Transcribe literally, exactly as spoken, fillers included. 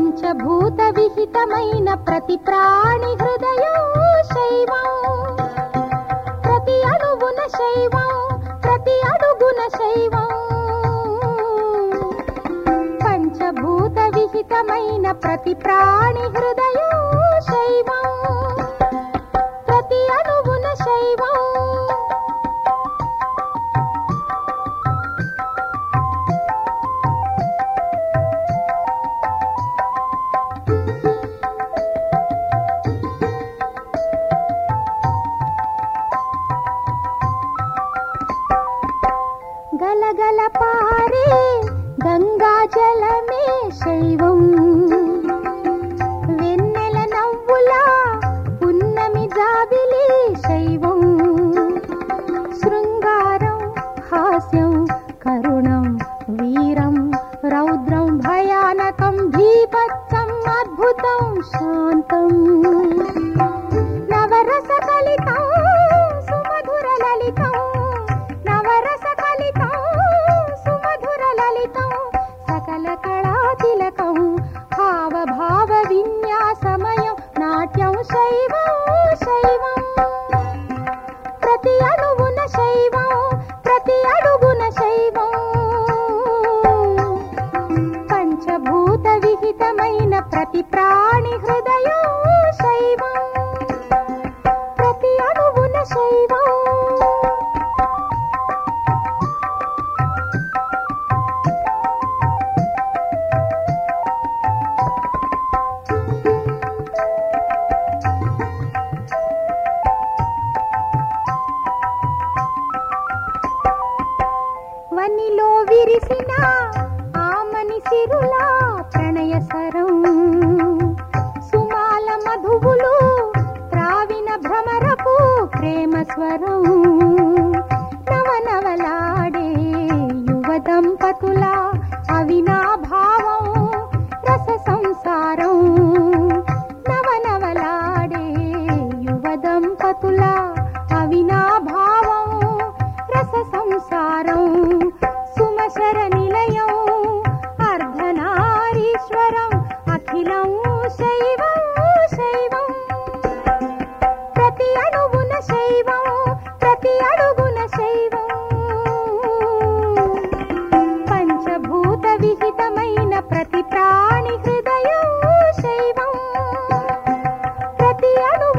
పంచభూత విహితమైన ప్రతి ప్రాణి హృదయం శైవం, ప్రతి అణువున శైవం, ప్రతి అడుగున శైవం. పంచభూత విహితమైన ప్రతి ప్రాణి హృదయం శైవం, ప్రతి అణువున శైవం. గలగల పారే గంగా జలమే శైవం, వెన్నెల నవ్వులా పున్నమి జాబిలి శైవం. శృంగారం హాస్యం కరుణం వీరం రౌద్రం భయానకం భీభత్సం అద్భుతం శాంతం. నవరస కలితం సుమధుర లలితం, నవరస కలితం సుమధుర లలితం. సకల కళా తిలకం హావభావ విన్యాసమయం నాట్యం శైవం శైవం. ప్రతి అణువున శైవం, ప్రతి అడుగున శైవం. పంచభూత విహితమైన ప్రతి ప్రాణి హృదయం శైవం, ప్రతి అణువున శైవం. వనిలో విరిసిన ఆమని సిరులా ప్రణయ సరం, సుమాల మధువులు త్రావిన భ్రమరపు ప్రేమ స్వరం. నవనవలాడే యువ దంపతుల అవినాభావం రస సంసారం. నవనవలాడే యువ దంపతుల అవినాభావం రస సంసారం. సుమశర నిలయం అర్ధనారీశ్వరం అఖిలం శైవం శైవం. ప్రతి అణువున శైవం, ప్రతి అడుగున శైవం. పంచభూత విహితమైన ప్రతి ప్రాణి హృదయం శైవం, ప్రతి అణు